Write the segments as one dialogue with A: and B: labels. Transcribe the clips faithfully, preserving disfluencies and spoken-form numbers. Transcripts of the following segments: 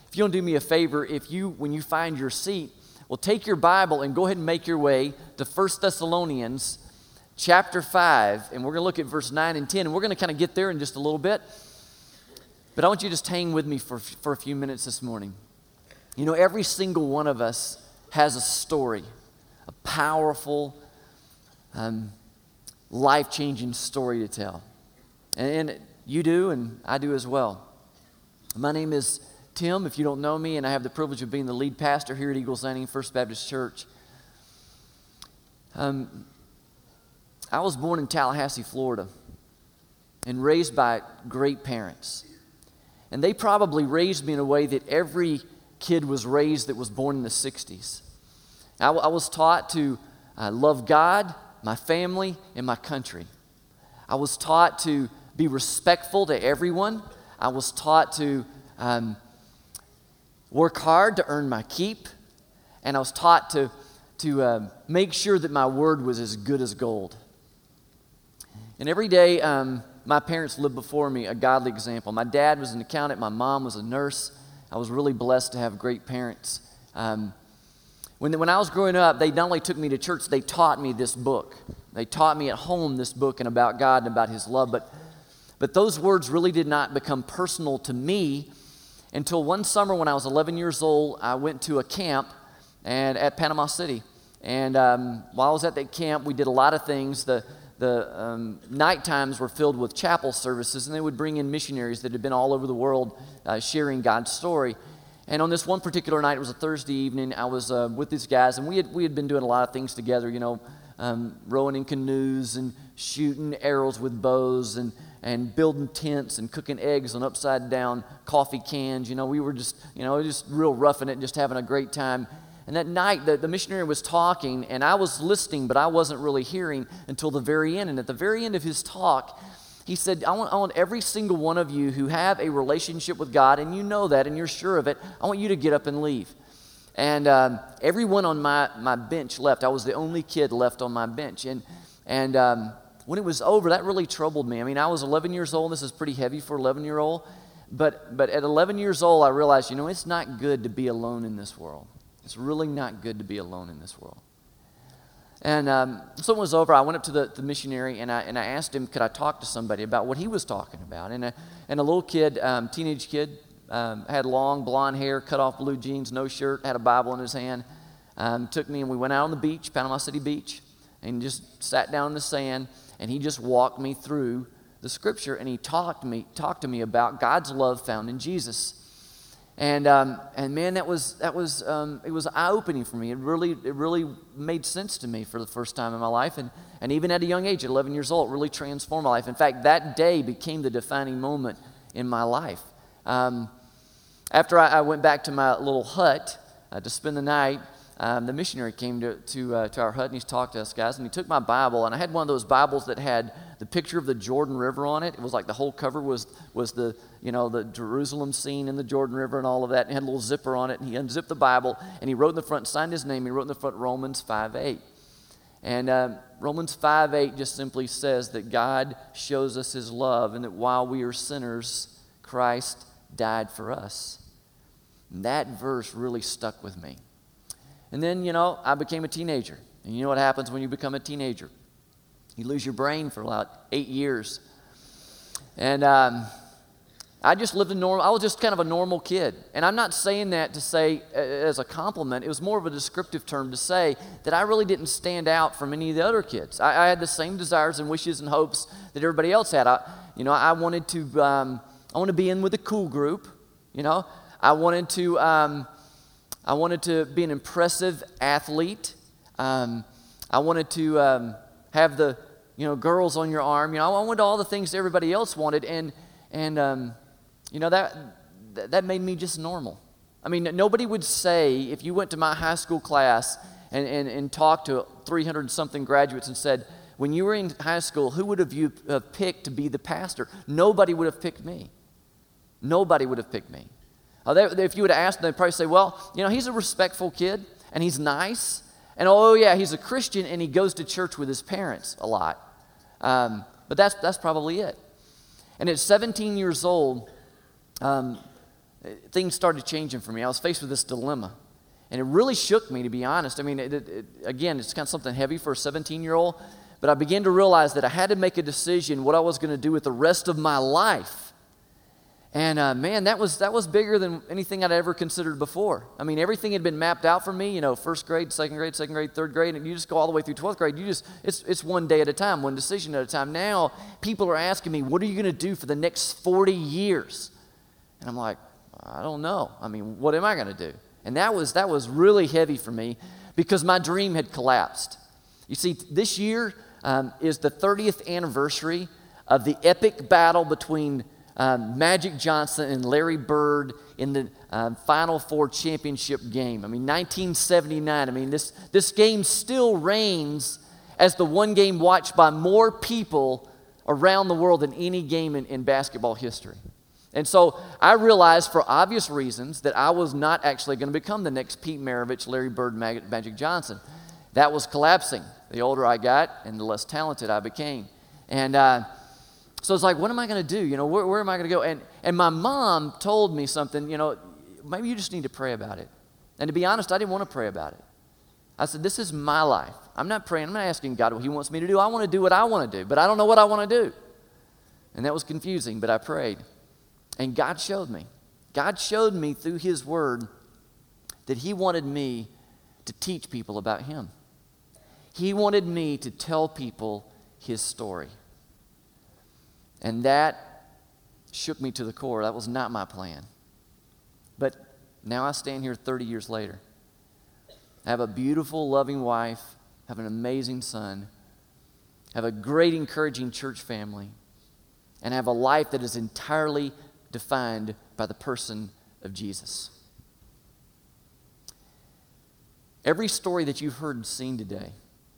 A: if you don't do me a favor, if you, when you find your seat, well, take your Bible and go ahead and make your way to First Thessalonians chapter five, and we're going to look at verse nine and ten, and we're going to kind of get there in just a little bit. But I want you to just hang with me for, for a few minutes this morning. You know, every single one of us has a story, a powerful, um, life-changing story to tell. And, and you do, and I do as well. My name is Tim, if you don't know me, and I have the privilege of being the lead pastor here at Eagles Landing First Baptist Church. Um, I was born in Tallahassee, Florida, and raised by great parents. And they probably raised me in a way that every kid was raised that was born in the sixties. I, w- I was taught to uh, love God, my family, and my country. I was taught to be respectful to everyone. I was taught to um, work hard to earn my keep. And I was taught to, to uh, make sure that my word was as good as gold. And every day, um, my parents lived before me a godly example. My dad was an accountant. My mom was a nurse. I was really blessed to have great parents. Um, when, when I was growing up, they not only took me to church, they taught me this book. They taught me at home this book and about God and about His love. But, but those words really did not become personal to me until one summer when I was eleven years old. I went to a camp and at Panama City. And um, while I was at that camp, we did a lot of things. The The um, night times were filled with chapel services, and they would bring in missionaries that had been all over the world uh, sharing God's story. And on this one particular night, it was a Thursday evening, I was uh, with these guys, and we had we had been doing a lot of things together, you know, um, rowing in canoes and shooting arrows with bows and, and building tents and cooking eggs on upside-down coffee cans. You know, we were just, you know, just real roughing it, just having a great time. And that night, the, the missionary was talking, and I was listening, but I wasn't really hearing until the very end. And at the very end of his talk, he said, I want, I want every single one of you who have a relationship with God, and you know that, and you're sure of it, I want you to get up and leave. And um, everyone on my, my bench left. I was the only kid left on my bench. And, and um, when it was over, that really troubled me. I mean, I was eleven years old. This is pretty heavy for an eleven-year-old. But, but at eleven years old, I realized, you know, it's not good to be alone in this world. It's really not good to be alone in this world. And um, so when it was over, I went up to the, the missionary, and I and I asked him, could I talk to somebody about what he was talking about? And a, and a little kid, um, teenage kid, um, had long blonde hair, cut off blue jeans, no shirt, had a Bible in his hand, um, took me, and we went out on the beach, Panama City Beach, and just sat down in the sand, and he just walked me through the Scripture, and he talked to me, talked to me about God's love found in Jesus. And um, and man, that was that was um, it was eye-opening for me. It really it really made sense to me for the first time in my life, and and even at a young age, at eleven years old, it really transformed my life. In fact, that day became the defining moment in my life. Um, after I, I went back to my little hut uh, to spend the night, um, the missionary came to to, uh, to our hut, and he talked to us guys, and he took my Bible, and I had one of those Bibles that had the picture of the Jordan River on it. It was like the whole cover was was the, you know, the Jerusalem scene in the Jordan River and all of that. And it had a little zipper on it. And he unzipped the Bible, and he wrote in the front, signed his name. He wrote in the front Romans five eight. And uh, Romans five eight just simply says that God shows us His love, and that while we are sinners, Christ died for us. And that verse really stuck with me. And then, you know, I became a teenager. And you know what happens when you become a teenager? You lose your brain for about eight years. And um, I just lived a normal, I was just kind of a normal kid. And I'm not saying that to say uh, as a compliment. It was more of a descriptive term to say that I really didn't stand out from any of the other kids. I, I had the same desires and wishes and hopes that everybody else had. I, you know, I wanted to, um, I wanted to be in with a cool group. You know, I wanted to, um, I wanted to be an impressive athlete. Um, I wanted to um, have the, you know, girls on your arm. You know, I wanted all the things everybody else wanted, and and um, you know that that made me just normal. I mean, nobody would say if you went to my high school class and and, and talked to three hundred something graduates and said, when you were in high school, who would have you have picked to be the pastor? Nobody would have picked me. Nobody would have picked me. Uh, they, if you would have asked them, they'd probably say, well, you know, he's a respectful kid, and he's nice, and oh yeah, he's a Christian, and he goes to church with his parents a lot. Um, but that's that's probably it. And at seventeen years old, um, things started changing for me. I was faced with this dilemma. And it really shook me, to be honest. I mean, it, it, again, it's kind of something heavy for a seventeen-year-old. But I began to realize that I had to make a decision what I was going to do with the rest of my life. And uh, man, that was that was bigger than anything I'd ever considered before. I mean, everything had been mapped out for me, you know, first grade, second grade, second grade, third grade, and you just go all the way through twelfth grade. You just, it's, it's one day at a time, one decision at a time. Now, people are asking me, what are you going to do for the next forty years? And I'm like, I don't know. I mean, what am I going to do? And that was that was really heavy for me because my dream had collapsed. You see, this year um, is the thirtieth anniversary of the epic battle between um, Magic Johnson and Larry Bird in the um, Final Four championship game. I mean, nineteen seventy-nine. I mean, this, this game still reigns as the one game watched by more people around the world than any game in, in basketball history. And so I realized for obvious reasons that I was not actually going to become the next Pete Maravich, Larry Bird, Mag- Magic Johnson. That was collapsing. The older I got and the less talented I became. And uh, so it's like, what am I going to do? You know, where, where am I going to go? And, and my mom told me something, you know, maybe you just need to pray about it. And to be honest, I didn't want to pray about it. I said, this is my life. I'm not praying. I'm not asking God what he wants me to do. I want to do what I want to do, but I don't know what I want to do. And that was confusing, but I prayed. And God showed me. God showed me through his word that he wanted me to teach people about him. He wanted me to tell people his story. And that shook me to the core. That was not my plan. But now I stand here thirty years later. I have a beautiful, loving wife, have an amazing son, have a great, encouraging church family, and have a life that is entirely defined by the person of Jesus. Every story that you've heard and seen today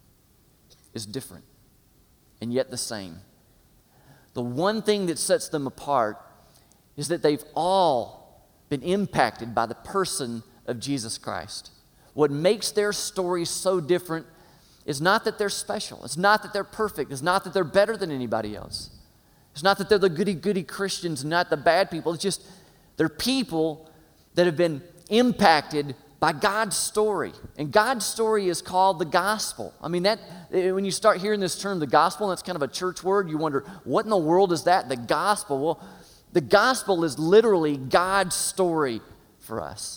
A: is different and yet the same. The one thing that sets them apart is that they've all been impacted by the person of Jesus Christ. What makes their stories so different is not that they're special. It's not that they're perfect. It's not that they're better than anybody else. It's not that they're the goody-goody Christians, not the bad people. It's just they're people that have been impacted by God's story. And God's story is called the gospel. I mean, that when you start hearing this term, the gospel, that's kind of a church word, you wonder, what in the world is that, the gospel? Well, the gospel is literally God's story for us.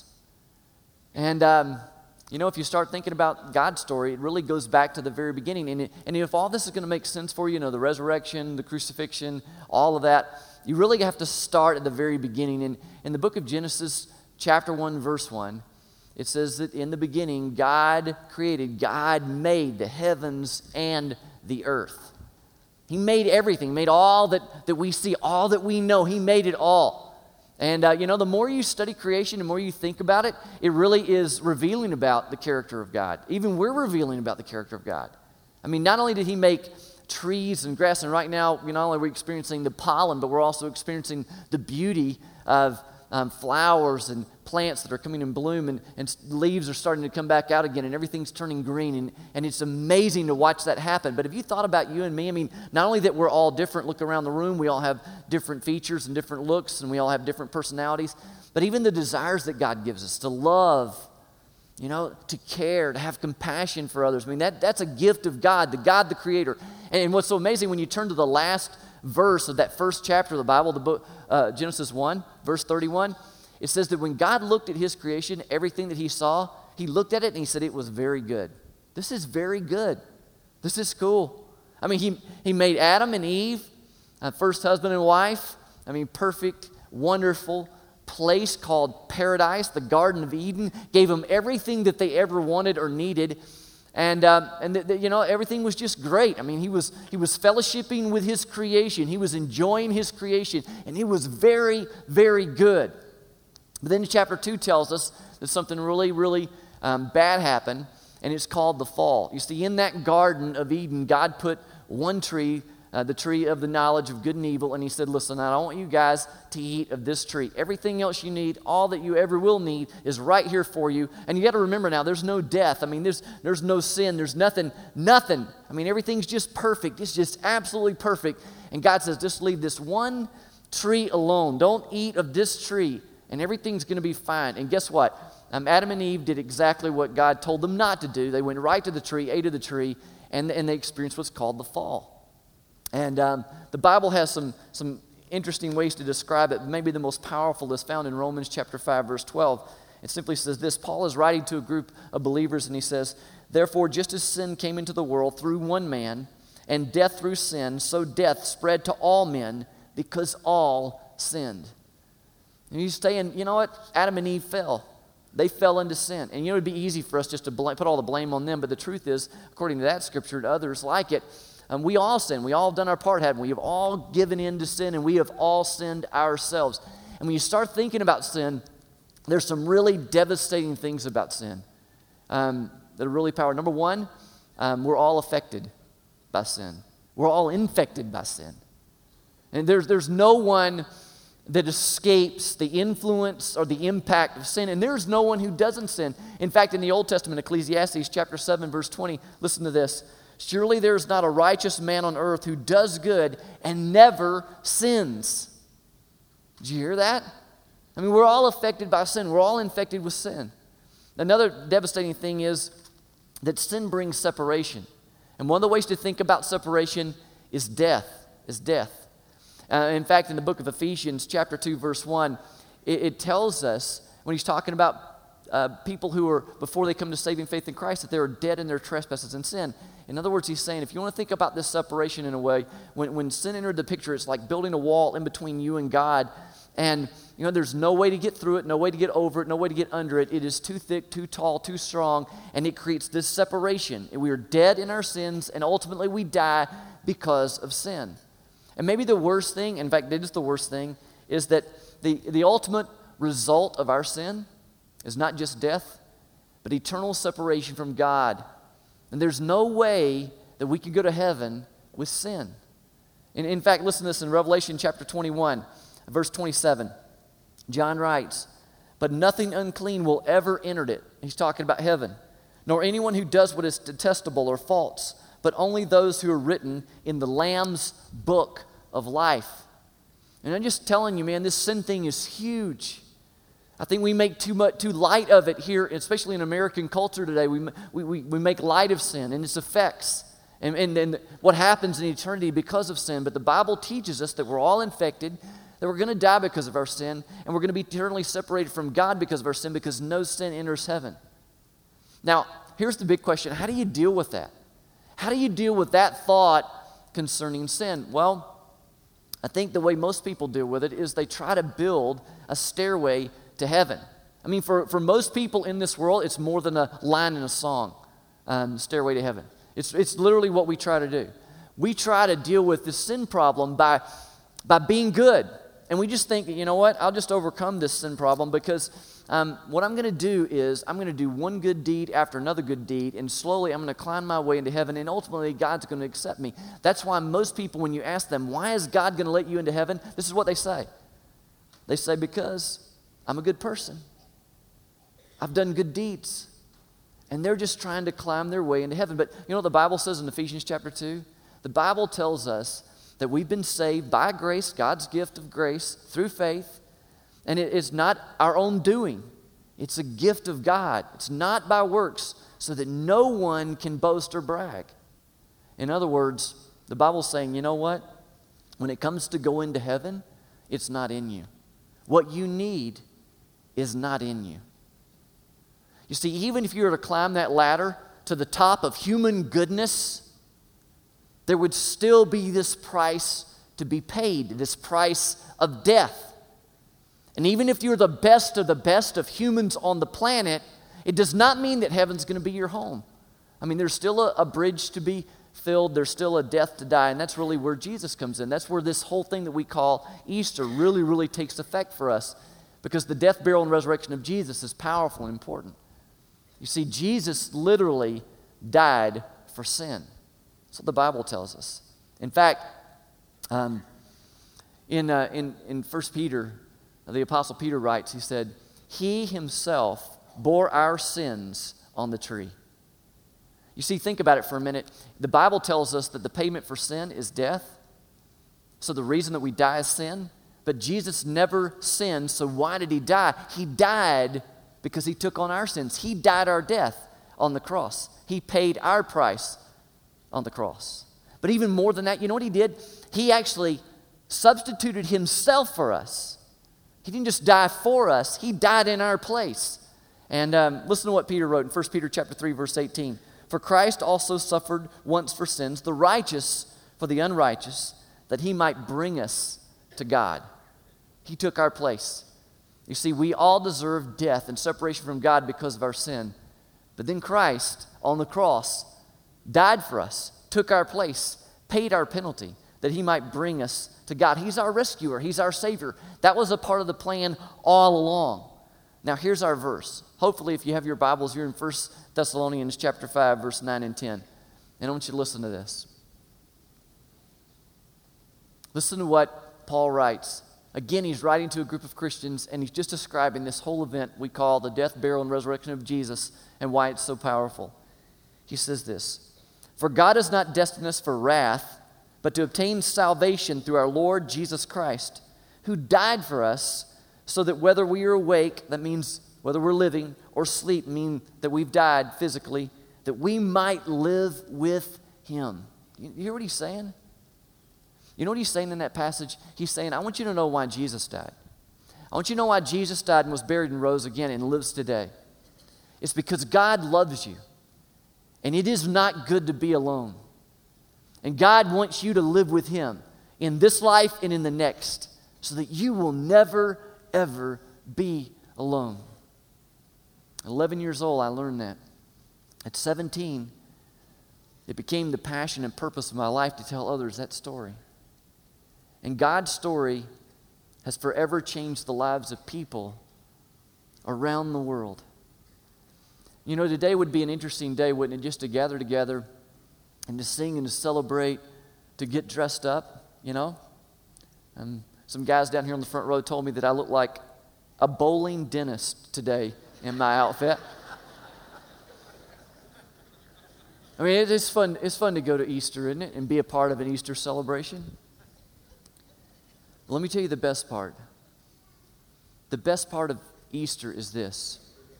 A: And, um, you know, if you start thinking about God's story, it really goes back to the very beginning. And, it, and if all this is going to make sense for you, you know, the resurrection, the crucifixion, all of that, you really have to start at the very beginning. And in the book of Genesis, chapter one, verse one, it says that in the beginning, God created, God made the heavens and the earth. He made everything, made all that, that we see, all that we know. He made it all. And, uh, you know, the more you study creation, the more you think about it, it really is revealing about the character of God. Even we're revealing about the character of God. I mean, not only did he make trees and grass, and right now, you know, not only are we experiencing the pollen, but we're also experiencing the beauty of um, flowers and plants that are coming in bloom, and, and leaves are starting to come back out again, and everything's turning green, and, and it's amazing to watch that happen. But have you thought about you and me? I mean, not only that we're all different, look around the room, we all have different features and different looks, and we all have different personalities, but even the desires that God gives us to love, you know, to care, to have compassion for others. I mean, that, that's a gift of God, the God, the Creator. And, and what's so amazing, when you turn to the last verse of that first chapter of the Bible, the book uh, Genesis one, verse thirty-one, it says that when God looked at his creation, everything that he saw, he looked at it and he said it was very good. This is very good. This is cool. I mean, he, he made Adam and Eve, uh, first husband and wife. I mean, perfect, wonderful place called paradise, the Garden of Eden, gave them everything that they ever wanted or needed. And, um, and th- th- you know, everything was just great. I mean, he was, he was fellowshipping with his creation. He was enjoying his creation. And it was very, very good. But then chapter two tells us that something really, really um, bad happened, and it's called the fall. You see, in that Garden of Eden, God put one tree, uh, the tree of the knowledge of good and evil, and he said, listen, I don't want you guys to eat of this tree. Everything else you need, all that you ever will need, is right here for you. And you got to remember now, there's no death. I mean, there's, there's no sin. There's nothing, nothing. I mean, everything's just perfect. It's just absolutely perfect. And God says, just leave this one tree alone. Don't eat of this tree. and everything's going to be fine. And guess what? Um, Adam and Eve did exactly what God told them not to do. They went right to the tree, ate of the tree, and, and they experienced what's called the fall. And um, the Bible has some, some interesting ways to describe it. Maybe the most powerful is found in Romans chapter five, verse twelve. It simply says this. Paul is writing to a group of believers, and he says, "Therefore, just as sin came into the world through one man, and death through sin, so death spread to all men because all sinned." And he's saying, you know what? Adam and Eve fell. They fell into sin. And you know, it'd be easy for us just to blame, put all the blame on them, but the truth is, according to that scripture and others like it, um, we all sin. We all have done our part, haven't we? We have all given in to sin, and we have all sinned ourselves. And when you start thinking about sin, there's some really devastating things about sin um, that are really powerful. Number one, um, we're all affected by sin. We're all infected by sin. And there's, there's no one that escapes the influence or the impact of sin. And there's no one who doesn't sin. In fact, in the Old Testament, Ecclesiastes chapter seven, verse twenty, listen to this. "Surely there's not a righteous man on earth who does good and never sins." Did you hear that? I mean, we're all affected by sin. We're all infected with sin. Another devastating thing is that sin brings separation. And one of the ways to think about separation is death, is death. Uh, in fact, in the book of Ephesians, chapter two, verse one, it, it tells us, when he's talking about uh, people who are, before they come to saving faith in Christ, that they are dead in their trespasses and sin. In other words, he's saying, if you want to think about this separation in a way, when, when sin entered the picture, it's like building a wall in between you and God. And, you know, there's no way to get through it, no way to get over it, no way to get under it. It is too thick, too tall, too strong, and it creates this separation. And we are dead in our sins, and ultimately we die because of sin. And maybe the worst thing, in fact, it is the worst thing, is that the, the ultimate result of our sin is not just death, but eternal separation from God. And there's no way that we can go to heaven with sin. And in fact, listen to this in Revelation chapter twenty-one, verse twenty-seven. John writes, "But nothing unclean will ever enter it." He's talking about heaven. "Nor anyone who does what is detestable or false, but only those who are written in the Lamb's book of life." And I'm just telling you, man, this sin thing is huge. I think we make too much, too light of it here, especially in American culture today. We, we, we make light of sin and its effects and, and, and what happens in eternity because of sin. But the Bible teaches us that we're all infected, that we're going to die because of our sin, and we're going to be eternally separated from God because of our sin, because no sin enters heaven. Now, here's the big question. How do you deal with that? How do you deal with that thought concerning sin? Well, I think the way most people deal with it is they try to build a stairway to heaven. I mean, for, for most people in this world, it's more than a line in a song, um, Stairway to Heaven. It's, it's literally what we try to do. We try to deal with this sin problem by, by being good. And we just think, you know what, I'll just overcome this sin problem because um, what I'm going to do is I'm going to do one good deed after another good deed, and slowly I'm going to climb my way into heaven, and ultimately God's going to accept me. That's why most people, when you ask them, why is God going to let you into heaven? This is what they say. They say, because I'm a good person. I've done good deeds. And they're just trying to climb their way into heaven. But you know what the Bible says in Ephesians chapter two? The Bible tells us that we've been saved by grace, God's gift of grace, through faith. And it is not our own doing. It's a gift of God. It's not by works, so that no one can boast or brag. In other words, the Bible's saying, you know what? When it comes to going to heaven, it's not in you. What you need is not in you. You see, even if you were to climb that ladder to the top of human goodness, there would still be this price to be paid, this price of death. And even if you're the best of the best of humans on the planet, it does not mean that heaven's going to be your home. I mean, there's still a, a bridge to be filled. There's still a death to die, and that's really where Jesus comes in. That's where this whole thing that we call Easter really, really takes effect for us, because the death, burial, and resurrection of Jesus is powerful and important. You see, Jesus literally died for sin. That's what the Bible tells us. In fact, um, in, uh, in, in First Peter, the Apostle Peter writes, he said, "He himself bore our sins on the tree." You see, think about it for a minute. The Bible tells us that the payment for sin is death. So the reason that we die is sin. But Jesus never sinned, so why did he die? He died because he took on our sins. He died our death on the cross. He paid our price on the cross. But even more than that, you know what he did? He actually substituted himself for us. He didn't just die for us, he died in our place. And um, listen to what Peter wrote in First Peter chapter three, verse eighteen. For Christ also suffered once for sins, the righteous for the unrighteous, that he might bring us to God. He took our place. You see, we all deserve death and separation from God because of our sin. But then Christ, on the cross, died for us, took our place, paid our penalty, that he might bring us to God. He's our rescuer. He's our Savior. That was a part of the plan all along. Now, here's our verse. Hopefully, if you have your Bibles, you're in First Thessalonians chapter five, verse nine and ten. And I want you to listen to this. Listen to what Paul writes. Again, he's writing to a group of Christians, and he's just describing this whole event we call the death, burial, and resurrection of Jesus and why it's so powerful. He says this, For God has not destined us for wrath, but to obtain salvation through our Lord Jesus Christ, who died for us, so that whether we are awake, that means whether we're living, or sleep, mean that we've died physically, that we might live with him. You hear what he's saying? You know what he's saying in that passage? He's saying, I want you to know why Jesus died. I want you to know why Jesus died and was buried and rose again and lives today. It's because God loves you. And it is not good to be alone. And God wants you to live with him in this life and in the next, so that you will never, ever be alone. eleven years old, I learned that. At seventeen, it became the passion and purpose of my life to tell others that story. And God's story has forever changed the lives of people around the world. You know, today would be an interesting day, wouldn't it, just to gather together and to sing and to celebrate, to get dressed up, you know? And some guys down here on the front row told me that I look like a bowling dentist today in my outfit. I mean, it is fun. It's fun to go to Easter, isn't it, and be a part of an Easter celebration. But let me tell you the best part. The best part of Easter is this,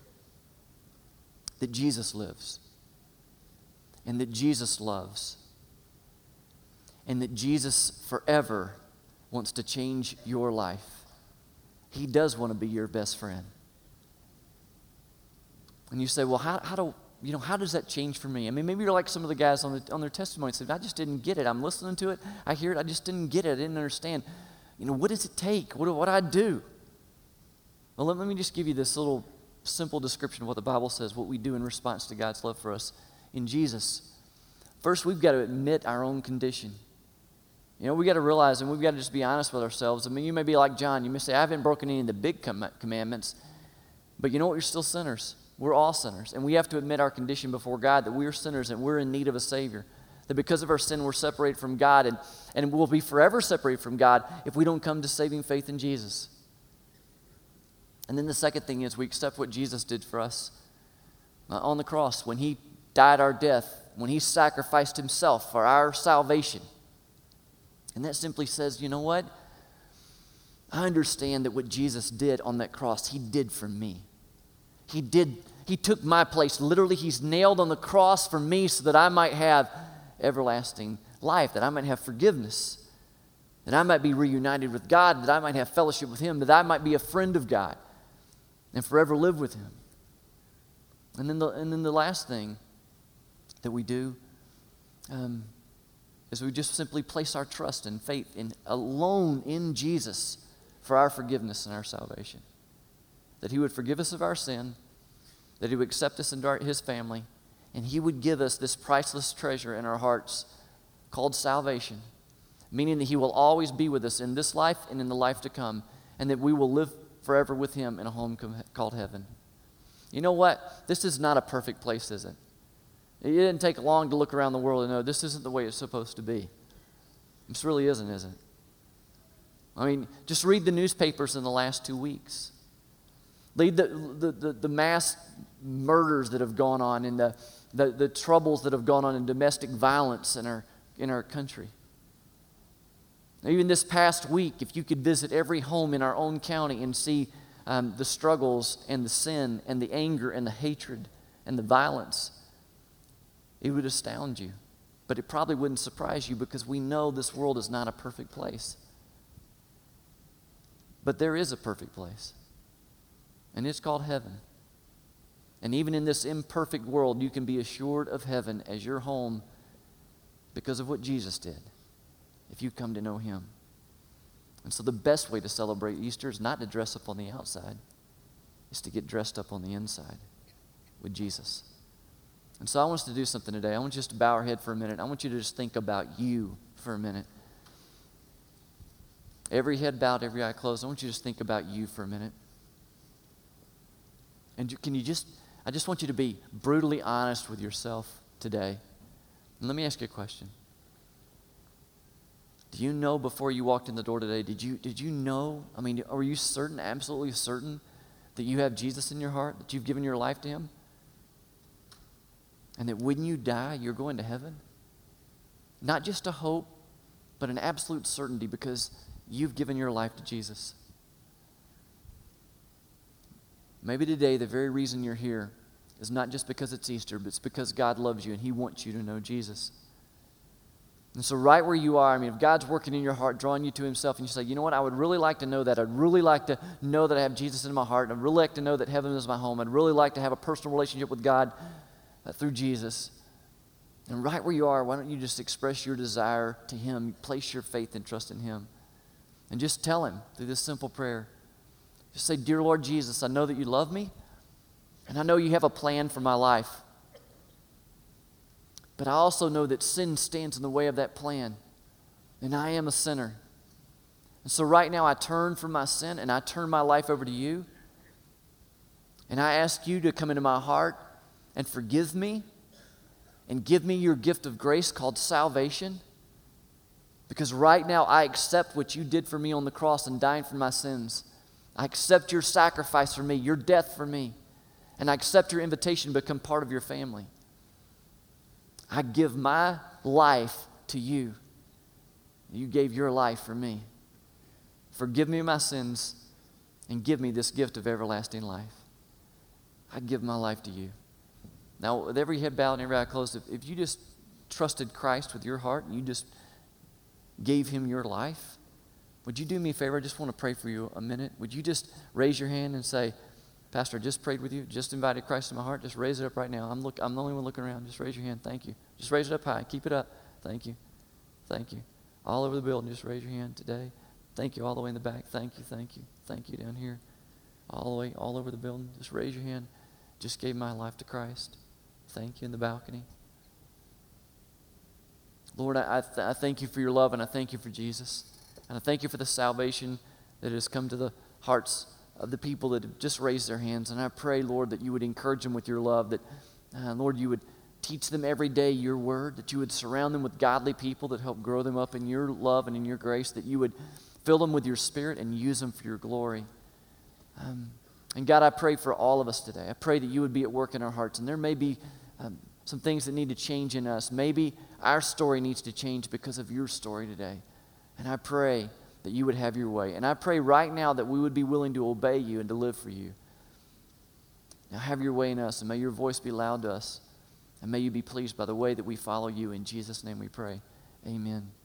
A: that Jesus lives, and that Jesus loves, and that Jesus forever wants to change your life. He does want to be your best friend. And you say, well, how, how do you know how does that change for me? I mean, maybe you're like some of the guys on the on their testimony said, I just didn't get it. I'm listening to it, I hear it, I just didn't get it, I didn't understand. You know, what does it take? What do what do I do? Well, let, let me just give you this little simple description of what the Bible says, what we do in response to God's love for us in Jesus. First, we've got to admit our own condition. You know, we've got to realize, and we've got to just be honest with ourselves. I mean, you may be like John. You may say, I haven't broken any of the big com- commandments. But you know what? You're still sinners. We're all sinners. And we have to admit our condition before God, that we're sinners and we're in need of a Savior. That because of our sin, we're separated from God. And, and we'll be forever separated from God if we don't come to saving faith in Jesus. And then the second thing is we accept what Jesus did for us uh, on the cross. When he died our death, when he sacrificed himself for our salvation. And that simply says, you know what? I understand that what Jesus did on that cross, he did for me. He did, he took my place. Literally, he's nailed on the cross for me so that I might have everlasting life, that I might have forgiveness, that I might be reunited with God, that I might have fellowship with him, that I might be a friend of God and forever live with him. And then the, and then the last thing that we do um, is we just simply place our trust and faith in alone in Jesus for our forgiveness and our salvation. That he would forgive us of our sin, that he would accept us into our, his family, and he would give us this priceless treasure in our hearts called salvation, meaning that he will always be with us in this life and in the life to come, and that we will live forever with him in a home com- called heaven. You know what? This is not a perfect place, is it? It didn't take long to look around the world and know this isn't the way it's supposed to be. This really isn't, is it? I mean, just read the newspapers in the last two weeks. Read the, the, the, the mass murders that have gone on and the, the, the troubles that have gone on in domestic violence in our, in our country. Now, even this past week, if you could visit every home in our own county and see um, the struggles and the sin and the anger and the hatred and the violence, it would astound you. But it probably wouldn't surprise you because we know this world is not a perfect place. But there is a perfect place, and it's called heaven. And even in this imperfect world, you can be assured of heaven as your home because of what Jesus did, if you come to know him. And so the best way to celebrate Easter is not to dress up on the outside, it's to get dressed up on the inside with Jesus. And so I want us to do something today. I want you just to bow our head for a minute. I want you to just think about you for a minute. Every head bowed, every eye closed. I want you to just think about you for a minute. And you, can you just, I just want you to be brutally honest with yourself today. And let me ask you a question. Do you know before you walked in the door today, did you, did you know, I mean, are you certain, absolutely certain that you have Jesus in your heart, that you've given your life to him? And that when you die, you're going to heaven? Not just a hope, but an absolute certainty because you've given your life to Jesus. Maybe today the very reason you're here is not just because it's Easter, but it's because God loves you and he wants you to know Jesus. And so right where you are, I mean, if God's working in your heart, drawing you to himself, and you say, you know what, I would really like to know that. I'd really like to know that I have Jesus in my heart. I'd really like to know that heaven is my home. I'd really like to have a personal relationship with God uh, through Jesus. And right where you are, why don't you just express your desire to him, place your faith and trust in him. And just tell him through this simple prayer. Just say, dear Lord Jesus, I know that you love me, and I know you have a plan for my life. But I also know that sin stands in the way of that plan, and I am a sinner. And so right now I turn from my sin, and I turn my life over to you, and I ask you to come into my heart and forgive me and give me your gift of grace called salvation. Because right now I accept what you did for me on the cross and dying for my sins. I accept your sacrifice for me, your death for me. And I accept your invitation to become part of your family. I give my life to you. You gave your life for me. Forgive me my sins and give me this gift of everlasting life. I give my life to you. Now, with every head bowed and every eye closed, if, if you just trusted Christ with your heart and you just gave him your life, would you do me a favor? I just want to pray for you a minute. Would you just raise your hand and say, Pastor, I just prayed with you, just invited Christ in my heart. Just raise it up right now. I'm, look, I'm the only one looking around. Just raise your hand. Thank you. Just raise it up high. Keep it up. Thank you. Thank you. All over the building, just raise your hand today. Thank you all the way in the back. Thank you, thank you. Thank you down here. All the way, all over the building. Just raise your hand. Just gave my life to Christ. Thank you in the balcony. Lord, I, I, th- I thank you for your love, and I thank you for Jesus. And I thank you for the salvation that has come to the hearts of the people that have just raised their hands. And I pray, Lord, that you would encourage them with your love, that, uh, Lord, you would teach them every day your word, that you would surround them with godly people that help grow them up in your love and in your grace, that you would fill them with your spirit and use them for your glory. Um, and God, I pray for all of us today. I pray that you would be at work in our hearts. And there may be um, some things that need to change in us. Maybe our story needs to change because of your story today. And I pray that you would have your way. And I pray right now that we would be willing to obey you and to live for you. Now have your way in us, and may your voice be loud to us. And may you be pleased by the way that we follow you. In Jesus' name we pray. Amen.